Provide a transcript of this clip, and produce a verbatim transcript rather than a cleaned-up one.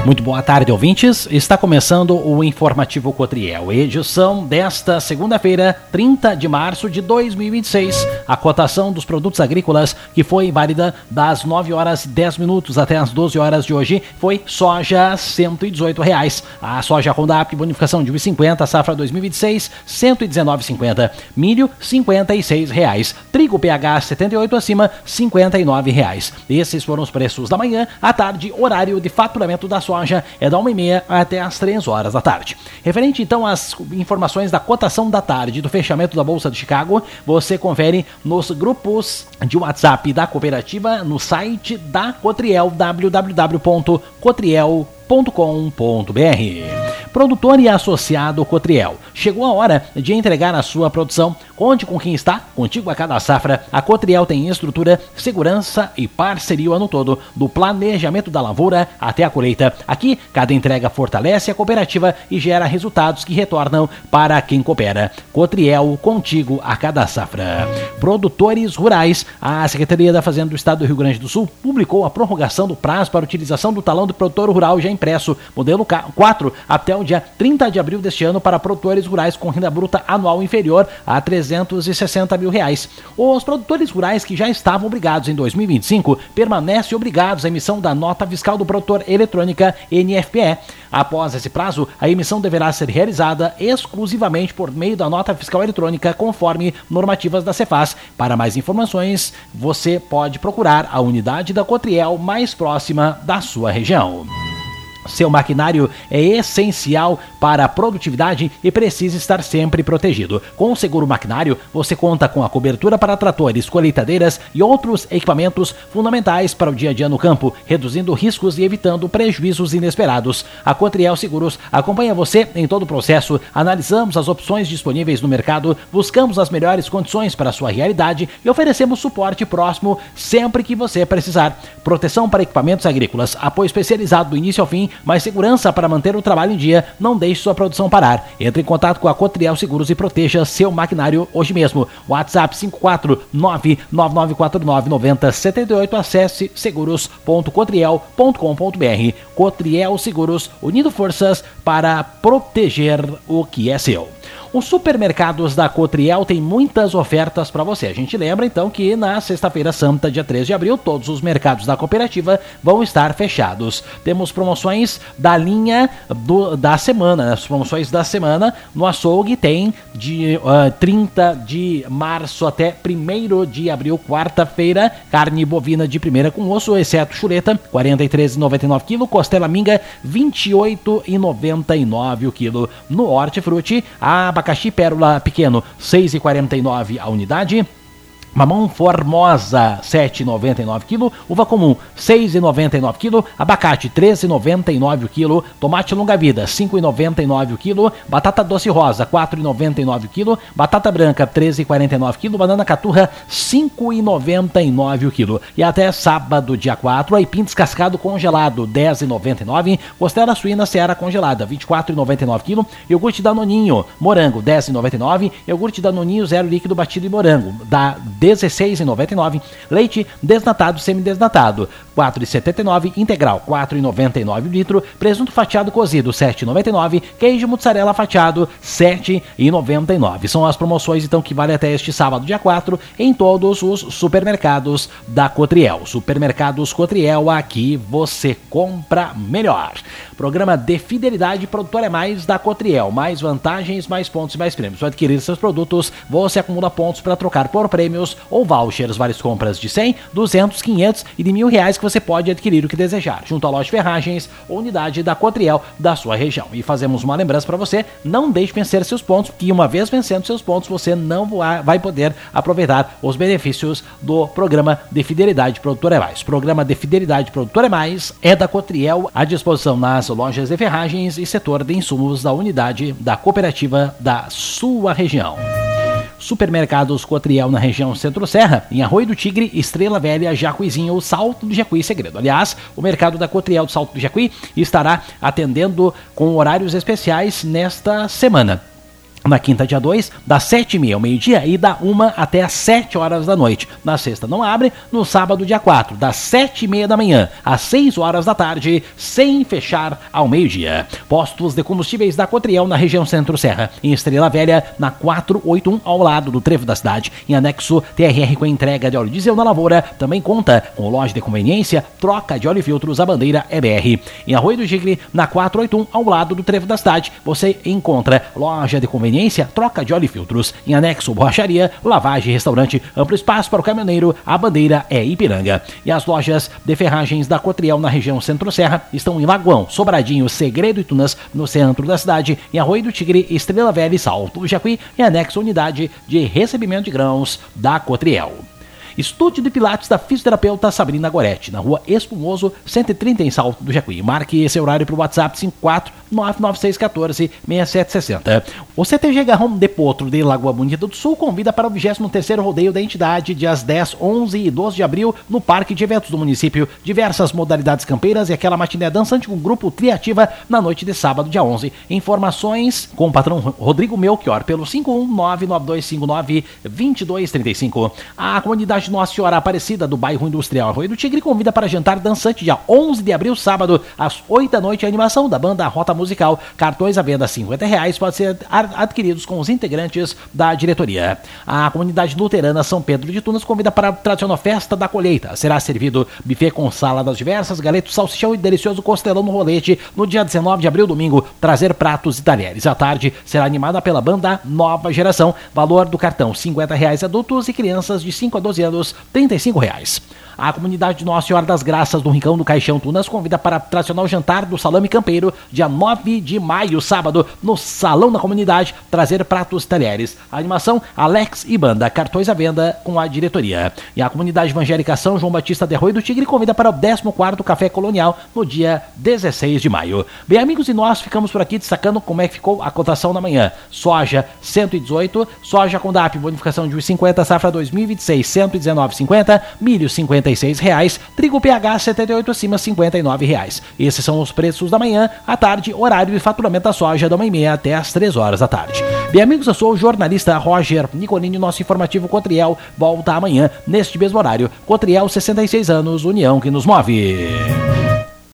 Muito boa tarde, ouvintes. Está começando o Informativo Cotriel, edição desta segunda-feira, trinta de março de dois mil e vinte e seis. A cotação dos produtos agrícolas, que foi válida das nove horas e dez minutos até as doze horas de hoje, foi soja cento e dezoito reais. A soja Roundup, bonificação de um e cinquenta, safra dois mil e vinte e seis, cento e dezenove reais e cinquenta centavos. Milho, cinquenta e seis reais. Trigo P H setenta e oito acima, cinquenta e nove reais. Esses foram os preços da manhã. À tarde, horário de faturamento da soja é da uma e meia até as três horas da tarde. Referente então às informações da cotação da tarde do fechamento da Bolsa de Chicago, você confere nos grupos de WhatsApp da cooperativa, no site da Cotriel, w w w ponto cotriel ponto com ponto b r. Produtor e associado Cotriel. Chegou a hora de entregar a sua produção. Conte com quem está contigo a cada safra. A Cotriel tem estrutura, segurança e parceria o ano todo, do planejamento da lavoura até a colheita. Aqui, cada entrega fortalece a cooperativa e gera resultados que retornam para quem coopera. Cotriel, contigo a cada safra. Produtores rurais. A Secretaria da Fazenda do Estado do Rio Grande do Sul publicou a prorrogação do prazo para utilização do talão do produtor rural já impresso, modelo quatro, até o dia trinta de abril deste ano para produtores rurais com renda bruta anual inferior a trezentos e sessenta mil reais. Os produtores rurais que já estavam obrigados em dois mil e vinte e cinco permanecem obrigados à emissão da nota fiscal do produtor eletrônica N F P E. Após esse prazo, a emissão deverá ser realizada exclusivamente por meio da nota fiscal eletrônica, conforme normativas da Cefaz. Para mais informações, você pode procurar a unidade da Cotriel mais próxima da sua região. Seu maquinário é essencial para a produtividade e precisa estar sempre protegido. Com o seguro maquinário, você conta com a cobertura para tratores, colheitadeiras e outros equipamentos fundamentais para o dia a dia no campo, reduzindo riscos e evitando prejuízos inesperados. A Cotriel Seguros acompanha você em todo o processo, analisamos as opções disponíveis no mercado, buscamos as melhores condições para a sua realidade e oferecemos suporte próximo sempre que você precisar. Proteção para equipamentos agrícolas, apoio especializado do início ao fim, mais segurança para manter o trabalho em dia. Não deixe sua produção parar. Entre em contato com a Cotriel Seguros e proteja seu maquinário hoje mesmo. WhatsApp cinco quatro nove nove nove quatro nove nove zero sete oito. Acesse seguros ponto cotriel ponto com ponto b r. Cotriel Seguros, unindo forças para proteger o que é seu. Os supermercados da Cotriel têm muitas ofertas para você. A gente lembra então que na sexta-feira santa, dia três de abril, todos os mercados da cooperativa vão estar fechados. Temos promoções da linha do, da semana, as promoções da semana no açougue tem de uh, trinta de março até primeiro de abril, quarta-feira, carne bovina de primeira com osso, exceto chuleta, quarenta e três reais e noventa e nove centavos quilo, costela minga, vinte e oito reais e noventa e nove centavos o quilo. No hortifruti, a abacaxi pérola pequeno, seis reais e quarenta e nove centavos a unidade. Mamão Formosa, sete reais e noventa e nove centavos quilo. Uva comum, seis reais e noventa e nove centavos quilo. Abacate, treze reais e noventa e nove centavos o quilo. Tomate longa-vida, cinco reais e noventa e nove centavos o quilo. Batata doce rosa, quatro reais e noventa e nove centavos o quilo. Batata branca, treze reais e quarenta e nove centavos quilo. Banana caturra, cinco reais e noventa e nove centavos o quilo. E até sábado, dia quatro, aipim descascado congelado, dez reais e noventa e nove centavos. Costela suína Seara congelada, vinte e quatro reais e noventa e nove centavos quilo. Iogurte Danoninho, morango, dez reais e noventa e nove centavos. Iogurte Danoninho zero líquido batido e morango, da dezesseis reais e noventa e nove centavos. Leite desnatado semidesnatado, quatro reais e setenta e nove centavos. Integral, quatro reais e noventa e nove centavos o litro. Presunto fatiado cozido, sete reais e noventa e nove centavos. Queijo mussarela fatiado, sete reais e noventa e nove centavos. São as promoções então que vale até este sábado, dia quatro, em todos os supermercados da Cotriel. Supermercados Cotriel, aqui você compra melhor. Programa de fidelidade Produtor é Mais da Cotriel. Mais vantagens, mais pontos e mais prêmios. Para adquirir seus produtos, você acumula pontos para trocar por prêmios ou vouchers. Várias compras de cem, duzentos, quinhentos e de mil reais que você pode adquirir o que desejar. Junto à loja de ferragens ou unidade da Cotriel da sua região. E fazemos uma lembrança para você, não deixe vencer seus pontos, porque uma vez vencendo seus pontos, você não vai poder aproveitar os benefícios do Programa de Fidelidade Produtor é Mais. Programa de Fidelidade Produtor é Mais é da Cotriel, à disposição nas lojas de ferragens e setor de insumos da unidade da cooperativa da sua região. Supermercados Cotriel na região Centro-Serra, em Arroio do Tigre, Estrela Velha, Jacuizinho, Salto do Jacuí e Segredo. Aliás, o mercado da Cotriel do Salto do Jacuí estará atendendo com horários especiais nesta semana. Na quinta, dia dois, das sete e meia ao meio-dia e da uma até as sete horas da noite. Na sexta não abre. No sábado, dia quatro, das sete e meia da manhã às seis horas da tarde, sem fechar ao meio-dia. Postos de combustíveis da Cotriel na região Centro-Serra. Em Estrela Velha, na quatrocentos e oitenta e um, ao lado do trevo da cidade. Em anexo, T R R com entrega de óleo diesel na Lavoura. Também conta com loja de conveniência, troca de óleo e filtros, a bandeira E B R. Em Arroio do Tigre, na quatrocentos e oitenta e um, ao lado do trevo da cidade, você encontra loja de conveniência, troca de óleo e filtros. Em anexo, borracharia, lavagem, restaurante, amplo espaço para o caminhoneiro, a bandeira é Ipiranga. E as lojas de ferragens da Cotriel na região Centro-Serra estão em Lagoão, Sobradinho, Segredo e Tunas, no centro da cidade, em Arroio do Tigre, Estrela Velha e Salto do Jacuí, em anexo unidade de recebimento de grãos da Cotriel. Estúdio de Pilates da fisioterapeuta Sabrina Goretti, na rua Espumoso, cento e trinta, em Salto do Jacuí. Marque esse horário para o WhatsApp cinco quatro nove nove seis um quatro seis sete seis zero. O C T G Garrão de Potro de Lagoa Bonita do Sul convida para o vigésimo terceiro rodeio da entidade, dias dez, onze e doze de abril, no Parque de Eventos do município. Diversas modalidades campeiras e aquela matiné dançante com grupo Triativa na noite de sábado, dia onze. Informações com o patrão Rodrigo Melchior pelo cinco um nove nove dois cinco nove dois dois três cinco. A comunidade Nossa Senhora Aparecida do bairro Industrial Arroio do Tigre convida para jantar dançante dia onze de abril, sábado, às oito da noite, a animação da banda Rota Musical. Cartões à venda cinquenta reais, pode ser adquiridos com os integrantes da diretoria. A comunidade luterana São Pedro de Tunas convida para a tradicional festa da colheita. Será servido buffet com saladas diversas, galeto, salsichão e delicioso costelão no rolete no dia dezenove de abril, domingo. Trazer pratos e talheres. À tarde será animada pela banda Nova Geração. Valor do cartão cinquenta reais, adultos e crianças de cinco a doze anos trinta e cinco reais. A comunidade de Nossa Senhora das Graças do Rincão do Caixão Tunas convida para o tradicional jantar do Salame Campeiro, dia nove de maio, sábado, no Salão da Comunidade, trazer pratos e talheres. A animação, Alex e banda, cartões à venda com a diretoria. E a comunidade evangélica São João Batista de Arroio do Tigre convida para o décimo quarto Café Colonial, no dia dezesseis de maio. Bem, amigos, e nós ficamos por aqui destacando como é que ficou a cotação da manhã. Soja cento e dezoito, soja com D A P, bonificação de um e cinquenta, safra dois mil e vinte e seis, cento e dezenove e cinquenta, milho cinquenta e seis reais, trigo P H setenta e oito acima, cinquenta e nove reais. Esses são os preços da manhã. À tarde, horário de faturamento da soja da uma e meia até às três horas da tarde. Bem, amigos, eu sou o jornalista Roger Nicolini. Nosso informativo Cotriel volta amanhã neste mesmo horário. Cotriel, sessenta e seis anos, união que nos move.